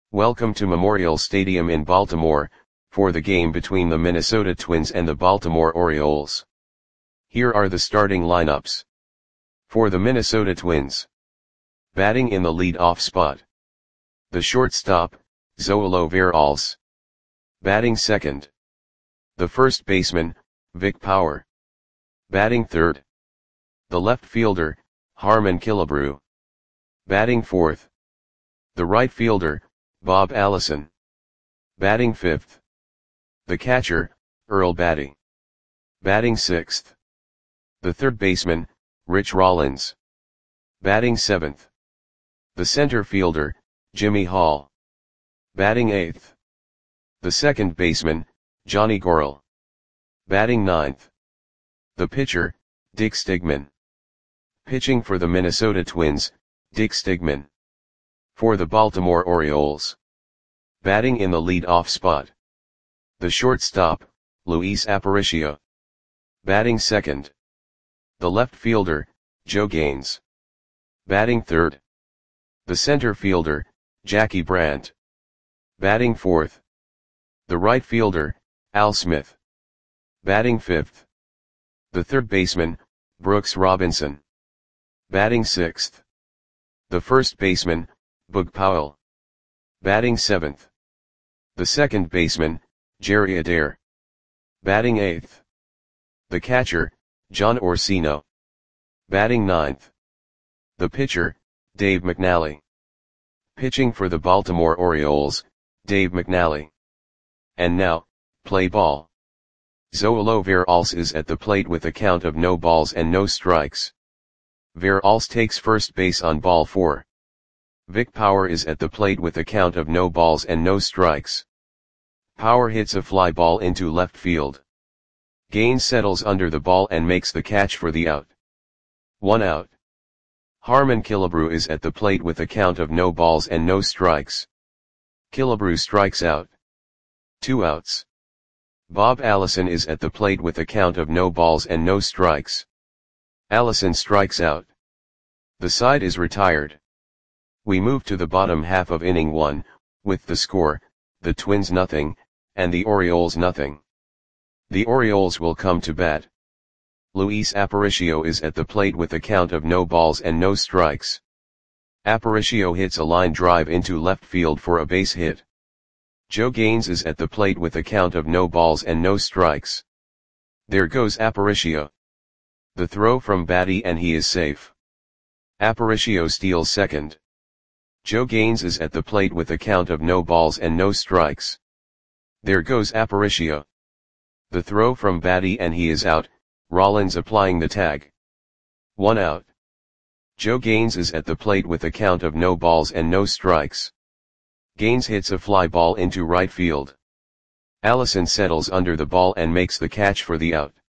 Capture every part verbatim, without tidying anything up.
Welcome to Memorial Stadium in Baltimore, for the game between the Minnesota Twins and the Baltimore Orioles. Here are the starting lineups. For the Minnesota Twins. Batting in the lead-off spot. The shortstop, Zoilo Veralles. Batting second. The first baseman, Vic Power. Batting third. The left fielder, Harmon Killebrew. Batting fourth. The right fielder, Bob Allison. Batting fifth. The catcher, Earl Battey. Batting sixth. The third baseman, Rich Rollins. Batting seventh. The center fielder, Jimmy Hall. Batting eighth. The second baseman, Johnny Goerl. Batting ninth. The pitcher, Dick Stigman. Pitching for the Minnesota Twins, Dick Stigman. For the Baltimore Orioles. Batting in the lead-off spot. The shortstop, Luis Aparicio. Batting second. The left fielder, Joe Gaines. Batting third. The center fielder, Jackie Brandt. Batting fourth. The right fielder, Al Smith. Batting fifth. The third baseman, Brooks Robinson. Batting sixth. The first baseman, Boog Powell. Batting seventh. The second baseman, Jerry Adair. Batting eighth. The catcher, John Orsino. Batting ninth. The pitcher, Dave McNally. Pitching for the Baltimore Orioles, Dave McNally. And now, play ball. Zoilo Veralles is at the plate with a count of no balls and no strikes. Veralles takes first base on ball four. Vic Power is at the plate with a count of no balls and no strikes. Power hits a fly ball into left field. Gaines settles under the ball and makes the catch for the out. One out. Harmon Killebrew is at the plate with a count of no balls and no strikes. Killebrew strikes out. Two outs. Bob Allison is at the plate with a count of no balls and no strikes. Allison strikes out. The side is retired. We move to the bottom half of inning one, with the score, the Twins nothing, and the Orioles nothing. The Orioles will come to bat. Luis Aparicio is at the plate with a count of no balls and no strikes. Aparicio hits a line drive into left field for a base hit. Joe Gaines is at the plate with a count of no balls and no strikes. There goes Aparicio. The throw from Battey and he is safe. Aparicio steals second. Joe Gaines is at the plate with a count of no balls and no strikes. There goes Aparicio. The throw from Battey and he is out, Rollins applying the tag. One out. Joe Gaines is at the plate with a count of no balls and no strikes. Gaines hits a fly ball into right field. Allison settles under the ball and makes the catch for the out.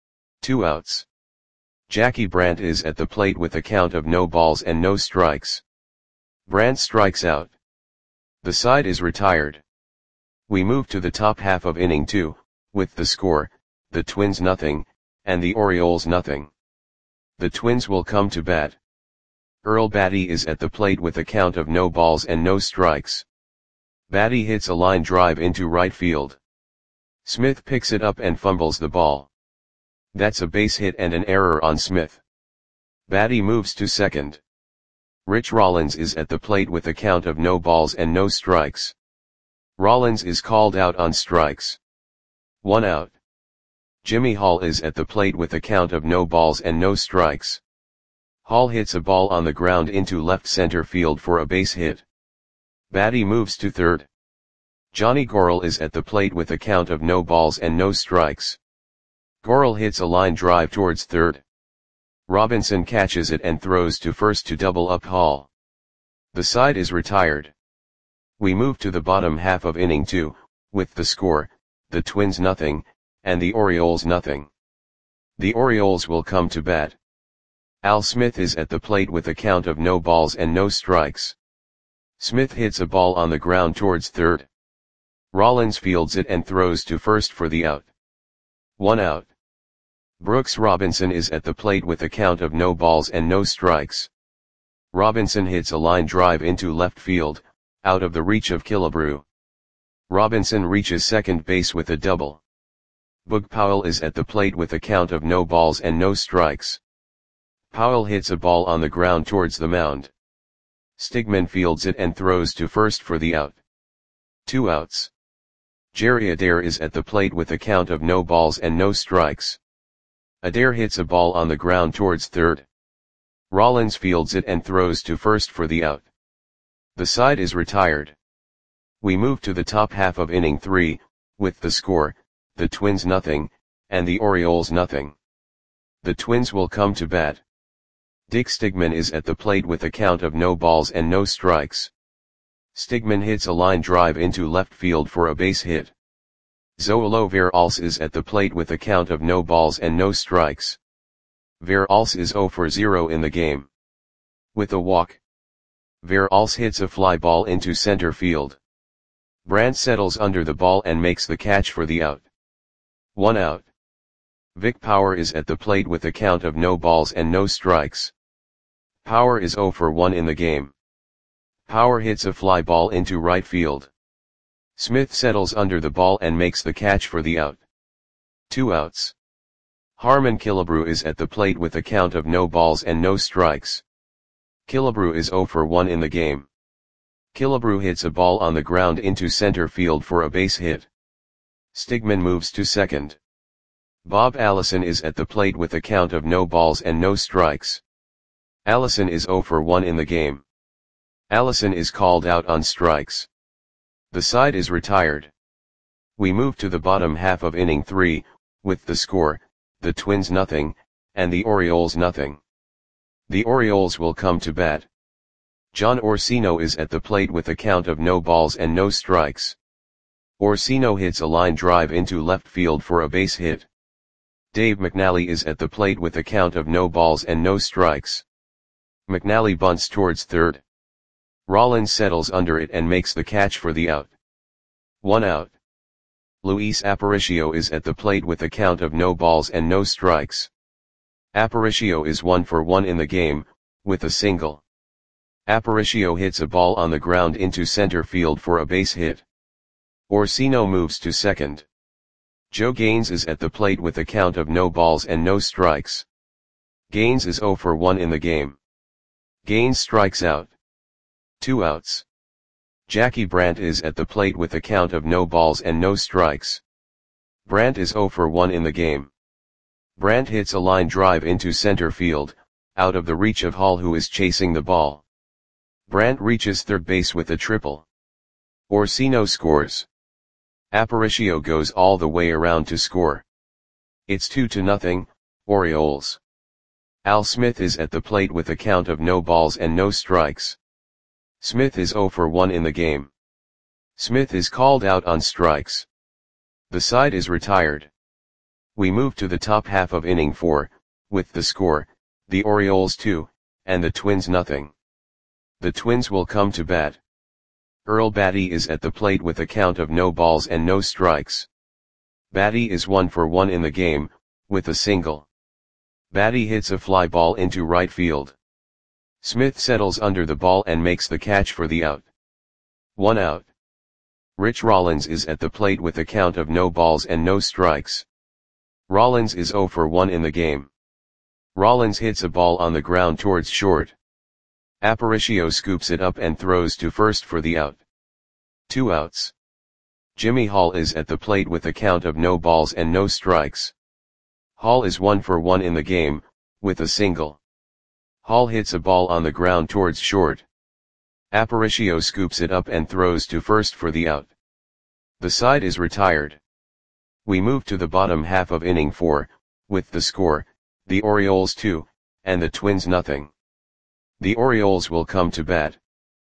Two outs. Jackie Brandt is at the plate with a count of no balls and no strikes. Brandt strikes out. The side is retired. We move to the top half of inning two, with the score, the Twins nothing, and the Orioles nothing. The Twins will come to bat. Earl Battey is at the plate with a count of no balls and no strikes. Battey hits a line drive into right field. Smith picks it up and fumbles the ball. That's a base hit and an error on Smith. Battey moves to second. Rich Rollins is at the plate with a count of no balls and no strikes. Rollins is called out on strikes. One out. Jimmy Hall is at the plate with a count of no balls and no strikes. Hall hits a ball on the ground into left center field for a base hit. Battey moves to third. Johnny Goerl is at the plate with a count of no balls and no strikes. Goerl hits a line drive towards third. Robinson catches it and throws to first to double up Hall. The side is retired. We move to the bottom half of inning two, with the score, the Twins nothing, and the Orioles nothing. The Orioles will come to bat. Al Smith is at the plate with a count of no balls and no strikes. Smith hits a ball on the ground towards third. Rollins fields it and throws to first for the out. One out. Brooks Robinson is at the plate with a count of no balls and no strikes. Robinson hits a line drive into left field, out of the reach of Killebrew. Robinson reaches second base with a double. Boog Powell is at the plate with a count of no balls and no strikes. Powell hits a ball on the ground towards the mound. Stigman fields it and throws to first for the out. Two outs. Jerry Adair is at the plate with a count of no balls and no strikes. Adair hits a ball on the ground towards third. Rollins fields it and throws to first for the out. The side is retired. We move to the top half of inning three, with the score, the Twins nothing, and the Orioles nothing. The Twins will come to bat. Dick Stigman is at the plate with a count of no balls and no strikes. Stigman hits a line drive into left field for a base hit. Zoilo Veralce is at the plate with a count of no balls and no strikes. Veralce is zero for zero in the game. With a walk, Veralce hits a fly ball into center field. Brandt settles under the ball and makes the catch for the out. One out. Vic Power is at the plate with a count of no balls and no strikes. Power is zero for one in the game. Power hits a fly ball into right field. Smith settles under the ball and makes the catch for the out. Two outs. Harmon Killebrew is at the plate with a count of no balls and no strikes. Killebrew is zero for one in the game. Killebrew hits a ball on the ground into center field for a base hit. Stigman moves to second. Bob Allison is at the plate with a count of no balls and no strikes. Allison is zero for one in the game. Allison is called out on strikes. The side is retired. We move to the bottom half of inning three, with the score, the Twins nothing, and the Orioles nothing. The Orioles will come to bat. John Orsino is at the plate with a count of no balls and no strikes. Orsino hits a line drive into left field for a base hit. Dave McNally is at the plate with a count of no balls and no strikes. McNally bunts towards third. Rollins settles under it and makes the catch for the out. One out. Luis Aparicio is at the plate with a count of no balls and no strikes. Aparicio is one for one in the game, with a single. Aparicio hits a ball on the ground into center field for a base hit. Orsino moves to second. Joe Gaines is at the plate with a count of no balls and no strikes. Gaines is zero for one in the game. Gaines strikes out. Two outs. Jackie Brandt is at the plate with a count of no balls and no strikes. Brandt is zero for one in the game. Brandt hits a line drive into center field, out of the reach of Hall, who is chasing the ball. Brandt reaches third base with a triple. Orsino scores. Aparicio goes all the way around to score. It's two to nothing, Orioles. Al Smith is at the plate with a count of no balls and no strikes. Smith is zero for one in the game. Smith is called out on strikes. The side is retired. We move to the top half of inning four, with the score, the Orioles two, and the Twins nothing. The Twins will come to bat. Earl Batty is at the plate with a count of no balls and no strikes. Batty is one for one in the game, with a single. Batty hits a fly ball into right field. Smith settles under the ball and makes the catch for the out. One out. Rich Rollins is at the plate with a count of no balls and no strikes. Rollins is zero for one in the game. Rollins hits a ball on the ground towards short. Aparicio scoops it up and throws to first for the out. Two outs. Jimmy Hall is at the plate with a count of no balls and no strikes. Hall is one for one in the game, with a single. Hall hits a ball on the ground towards short. Aparicio scoops it up and throws to first for the out. The side is retired. We move to the bottom half of inning four, with the score, the Orioles two, and the Twins nothing. The Orioles will come to bat.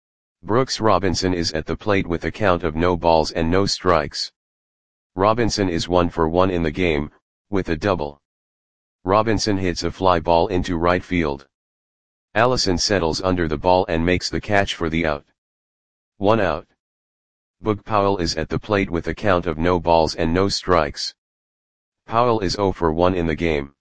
Brooks Robinson is at the plate with a count of no balls and no strikes. Robinson is one for one in the game, with a double. Robinson hits a fly ball into right field. Allison settles under the ball and makes the catch for the out. One out. Boog Powell is at the plate with a count of no balls and no strikes. Powell is zero for one in the game.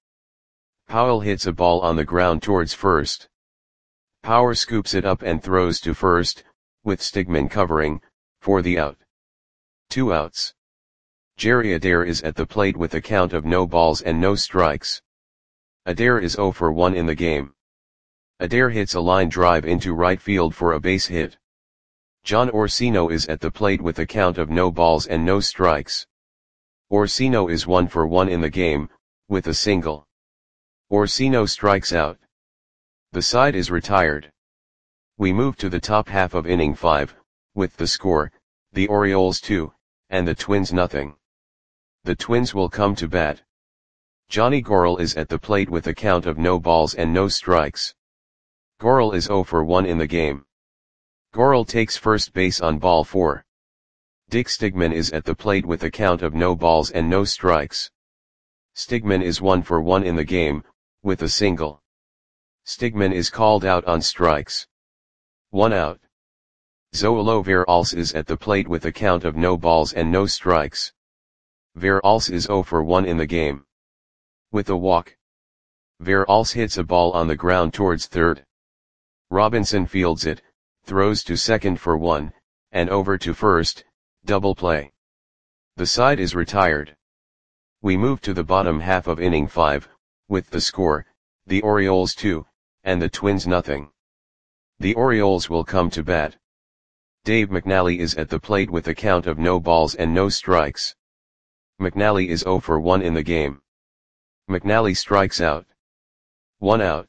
Powell hits a ball on the ground towards first. Power scoops it up and throws to first, with Stigman covering, for the out. Two outs. Jerry Adair is at the plate with a count of no balls and no strikes. Adair is oh for one in the game. Adair hits a line drive into right field for a base hit. John Orsino is at the plate with a count of no balls and no strikes. Orsino is one for one in the game, with a single. Orsino strikes out. The side is retired. We move to the top half of inning five, with the score, the Orioles two, and the Twins nothing. The Twins will come to bat. Johnny Gorel is at the plate with a count of no balls and no strikes. Gorel is oh for one in the game. Gorel takes first base on ball four. Dick Stigman is at the plate with a count of no balls and no strikes. Stigman is one for one in the game, with a single. Stigman is called out on strikes. One out. Zoilo Veralce is at the plate with a count of no balls and no strikes. Veralce is oh for one in the game. With a walk. Veralce hits a ball on the ground towards third. Robinson fields it, throws to second for one, and over to first, double play. The side is retired. We move to the bottom half of inning five, with the score, the Orioles two, and the Twins nothing. The Orioles will come to bat. Dave McNally is at the plate with a count of no balls and no strikes. McNally is oh for one in the game. McNally strikes out. One out.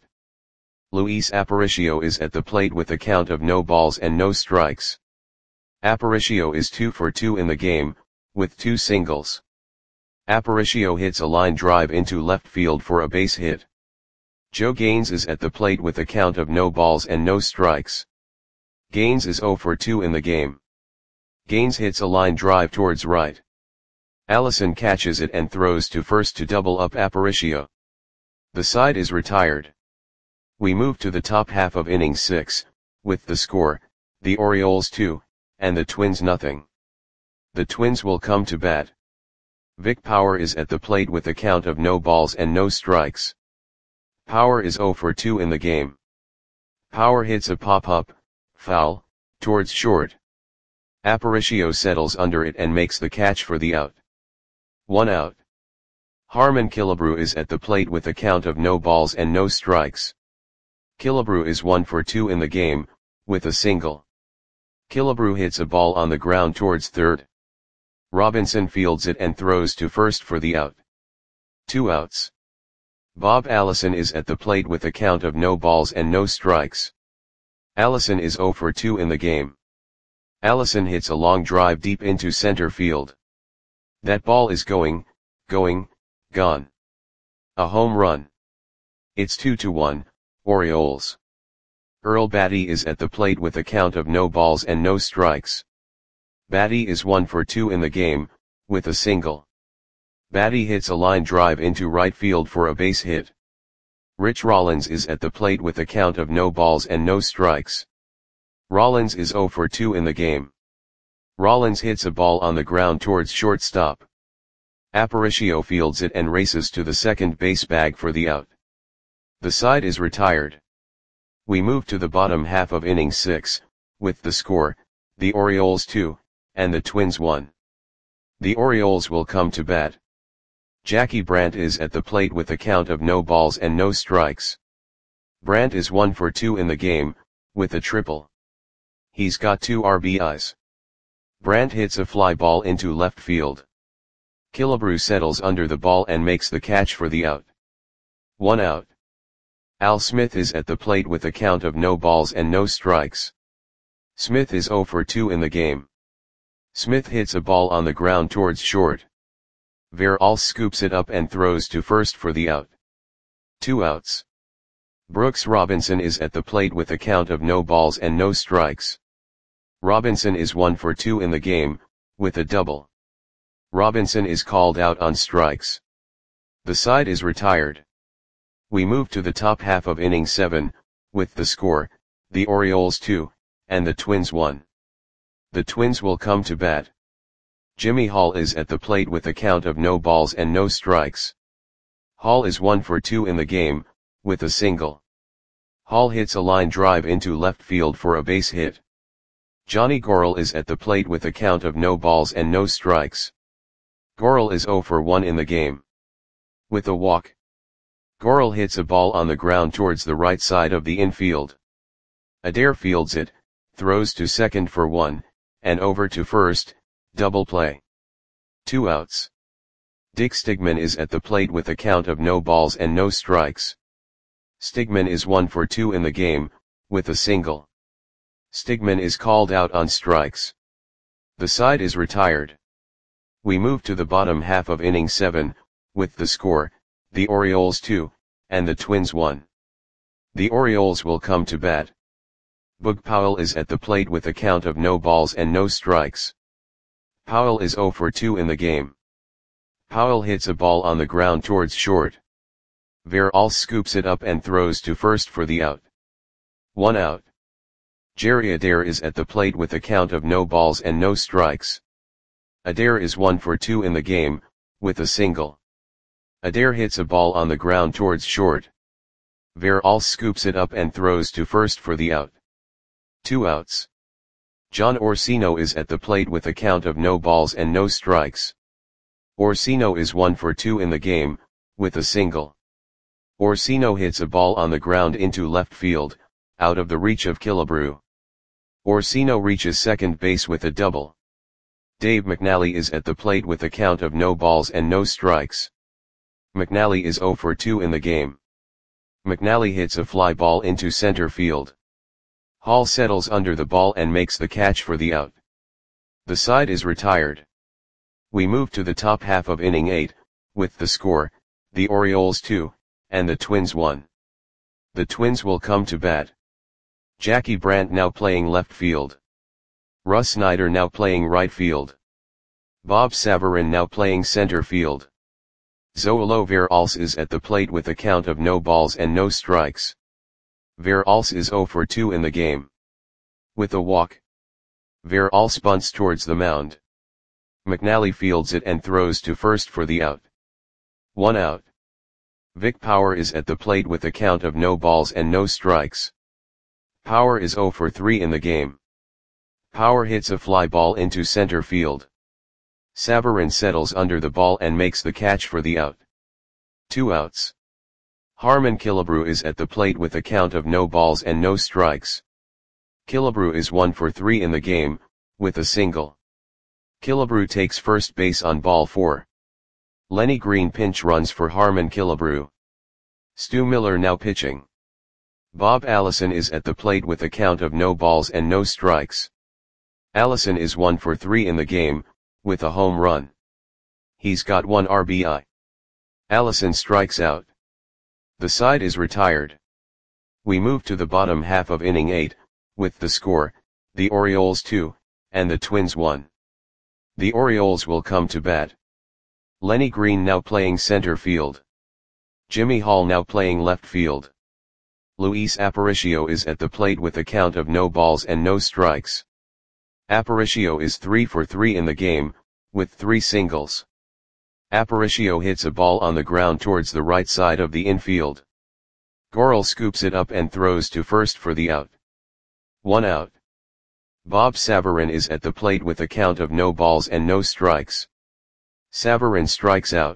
Luis Aparicio is at the plate with a count of no balls and no strikes. Aparicio is two for two in the game, with two singles. Aparicio hits a line drive into left field for a base hit. Joe Gaines is at the plate with a count of no balls and no strikes. Gaines is oh for two in the game. Gaines hits a line drive towards right. Allison catches it and throws to first to double up Aparicio. The side is retired. We move to the top half of inning six, with the score, the Orioles two, and the Twins nothing. The Twins will come to bat. Vic Power is at the plate with a count of no balls and no strikes. Power is oh for two in the game. Power hits a pop-up, foul, towards short. Aparicio settles under it and makes the catch for the out. One out. Harmon Killebrew is at the plate with a count of no balls and no strikes. Killebrew is one for two in the game, with a single. Killebrew hits a ball on the ground towards third. Robinson fields it and throws to first for the out. Two outs. Bob Allison is at the plate with a count of no balls and no strikes. Allison is oh for two in the game. Allison hits a long drive deep into center field. That ball is going, going, gone. A home run. It's two to one, Orioles. Earl Batty is at the plate with a count of no balls and no strikes. Batty is one for two in the game, with a single. Batty hits a line drive into right field for a base hit. Rich Rollins is at the plate with a count of no balls and no strikes. Rollins is oh for two in the game. Rollins hits a ball on the ground towards shortstop. Aparicio fields it and races to the second base bag for the out. The side is retired. We move to the bottom half of inning six, with the score, the Orioles two, and the Twins one. The Orioles will come to bat. Jackie Brandt is at the plate with a count of no balls and no strikes. Brandt is one for two in the game, with a triple. He's got two R B Is. Brandt hits a fly ball into left field. Killebrew settles under the ball and makes the catch for the out. One out. Al Smith is at the plate with a count of no balls and no strikes. Smith is oh for two in the game. Smith hits a ball on the ground towards short. Veralce scoops it up and throws to first for the out. Two outs. Brooks Robinson is at the plate with a count of no balls and no strikes. Robinson is one for two in the game, with a double. Robinson is called out on strikes. The side is retired. We move to the top half of inning seven, with the score, the Orioles two, and the Twins one. The Twins will come to bat. Jimmy Hall is at the plate with a count of no balls and no strikes. Hall is one for two in the game, with a single. Hall hits a line drive into left field for a base hit. Johnny Goral is at the plate with a count of no balls and no strikes. Goral is zero for one in the game. With a walk, Goral hits a ball on the ground towards the right side of the infield. Adair fields it, throws to second for one, and over to first, double play. Two outs. Dick Stigman is at the plate with a count of no balls and no strikes. Stigman is one for two in the game, with a single. Stigman is called out on strikes. The side is retired. We move to the bottom half of inning seven, with the score, the Orioles two, and the Twins one. The Orioles will come to bat. Boog Powell is at the plate with a count of no balls and no strikes. Powell is zero for two in the game. Powell hits a ball on the ground towards short. Veralls scoops it up and throws to first for the out. One out. Jerry Adair is at the plate with a count of no balls and no strikes. Adair is one for two in the game, with a single. Adair hits a ball on the ground towards short. Veralls scoops it up and throws to first for the out. Two outs. John Orsino is at the plate with a count of no balls and no strikes. Orsino is one for two in the game, with a single. Orsino hits a ball on the ground into left field, out of the reach of Killebrew. Orsino reaches second base with a double. Dave McNally is at the plate with a count of no balls and no strikes. McNally is zero for two in the game. McNally hits a fly ball into center field. Hall settles under the ball and makes the catch for the out. The side is retired. We move to the top half of inning eight, with the score, the Orioles two, and the Twins one. The Twins will come to bat. Jackie Brandt now playing left field. Russ Snyder now playing right field. Bob Savarin now playing center field. Zoilo Veralls is at the plate with a count of no balls and no strikes. Veralls is zero for two in the game. With a walk, Veralls bunts towards the mound. McNally fields it and throws to first for the out. One out. Vic Power is at the plate with a count of no balls and no strikes. Power is zero for three in the game. Power hits a fly ball into center field. Savarin settles under the ball and makes the catch for the out. Two outs. Harmon Killebrew is at the plate with a count of no balls and no strikes. Killebrew is one for three in the game, with a single. Killebrew takes first base on ball four. Lenny Green pinch runs for Harmon Killebrew. Stu Miller now pitching. Bob Allison is at the plate with a count of no balls and no strikes. Allison is one for three in the game, with a home run. He's got one R B I. Allison strikes out. The side is retired. We move to the bottom half of inning eight, with the score, the Orioles two, and the Twins one. The Orioles will come to bat. Lenny Green now playing center field. Jimmy Hall now playing left field. Luis Aparicio is at the plate with a count of no balls and no strikes. Aparicio is three for three in the game, with three singles. Aparicio hits a ball on the ground towards the right side of the infield. Goral scoops it up and throws to first for the out. One out. Bob Savarin is at the plate with a count of no balls and no strikes. Savarin strikes out.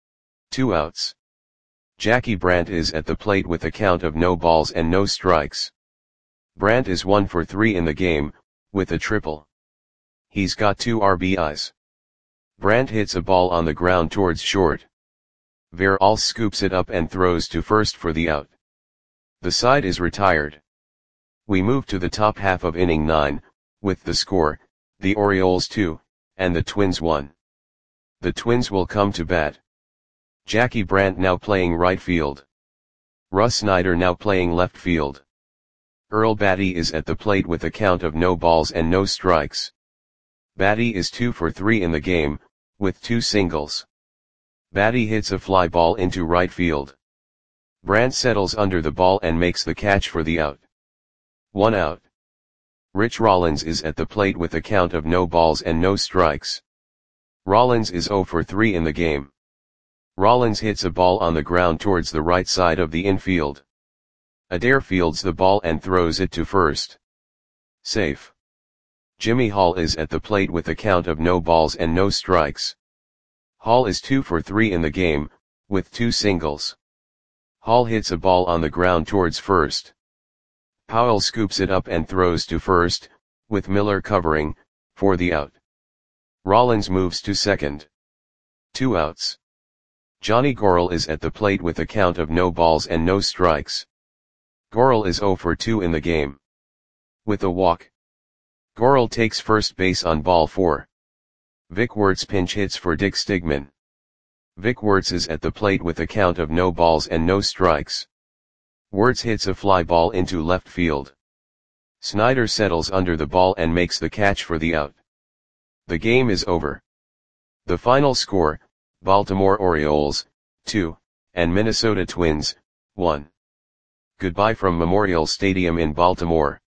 Two outs. Jackie Brandt is at the plate with a count of no balls and no strikes. Brandt is one for three in the game, with a triple. He's got two R B Is. Brandt hits a ball on the ground towards short. Veralls scoops it up and throws to first for the out. The side is retired. We move to the top half of inning nine, with the score, the Orioles two, and the Twins one. The Twins will come to bat. Jackie Brandt now playing right field. Russ Snyder now playing left field. Earl Batty is at the plate with a count of no balls and no strikes. Batty is two for three in the game, with two singles. Batty hits a fly ball into right field. Brandt settles under the ball and makes the catch for the out. One out. Rich Rollins is at the plate with a count of no balls and no strikes. Rollins is zero for three in the game. Rollins hits a ball on the ground towards the right side of the infield. Adair fields the ball and throws it to first. Safe. Jimmy Hall is at the plate with a count of no balls and no strikes. Hall is two for three in the game, with two singles. Hall hits a ball on the ground towards first. Powell scoops it up and throws to first, with Miller covering, for the out. Rollins moves to second. Two outs. Johnny Gorel is at the plate with a count of no balls and no strikes. Gorel is zero for two in the game. With a walk. Gorel takes first base on ball four. Vic Wertz pinch hits for Dick Stigman. Vic Wertz is at the plate with a count of no balls and no strikes. Wertz hits a fly ball into left field. Snyder settles under the ball and makes the catch for the out. The game is over. The final score, Baltimore Orioles, two, and Minnesota Twins, one. Goodbye from Memorial Stadium in Baltimore.